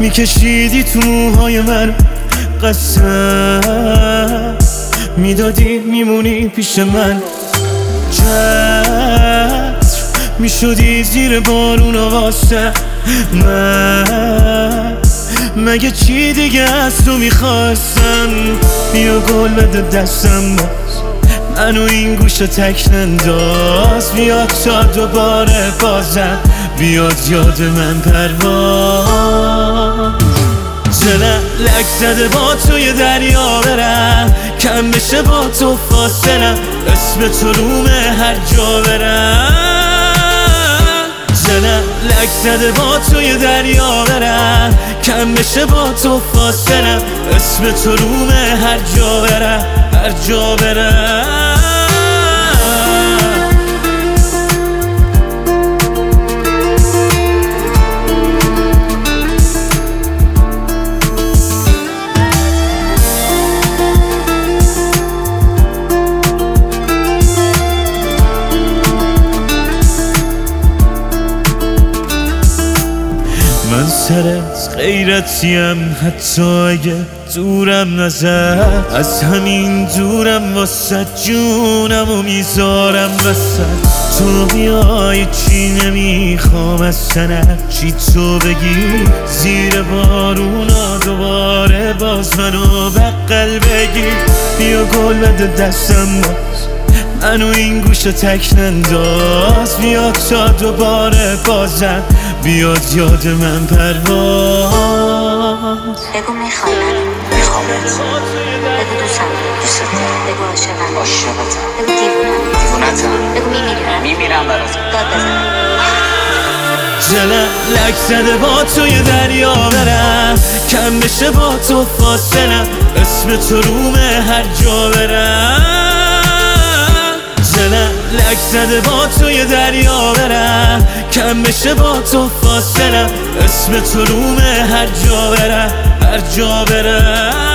میکشیدی تو موهای من، قسم میدادی میمونی پیش من، چتر میشدی زیر بارونا واسه من. مگه چی دیگه از تو میخواستم؟ بیا گل بده دستم باز، منو این گوشو تک ننداز. بیاد تا دوباره بازم بیاد یاد من پرواز. لک زده با توی دریا برم، کم بشه با تو فاصلم، اسم تو رومه هر جا برم. لک زده با توی دریا برم، کم بشه با تو فاصلم، اسم تو رومه هر جا برم، هر جا برم. من سرت غیرتیم، حتی اگه دورم نزد، از همین دورم واسه جونمو میذارم وسط. تو بیای چی نمیخوام از سنت، چی تو بگی زیر بارونا دوباره باز منو بغل بگی. بیا گل بده دستم باز، منو این گوشو تک ننداز. بیاد تا دوباره بازم بیاد یاد من پرواز. بگو میخوای منو، میخوامت. بگو دوستم دارم، دوستت دارم. بگو عاشقم، عاشقتم. بگو دیوونم، دیوونتم. بگو میمیرم برات. داد بزنم. لک زده با توی دریا برم، کم بشه با تو فاصلم، اسم تو رومه هر جا برم. لک زده با توی دریا برم، کم بشه با تو فاصلم، اسم تو رومه هر جا برم، هر جا برم.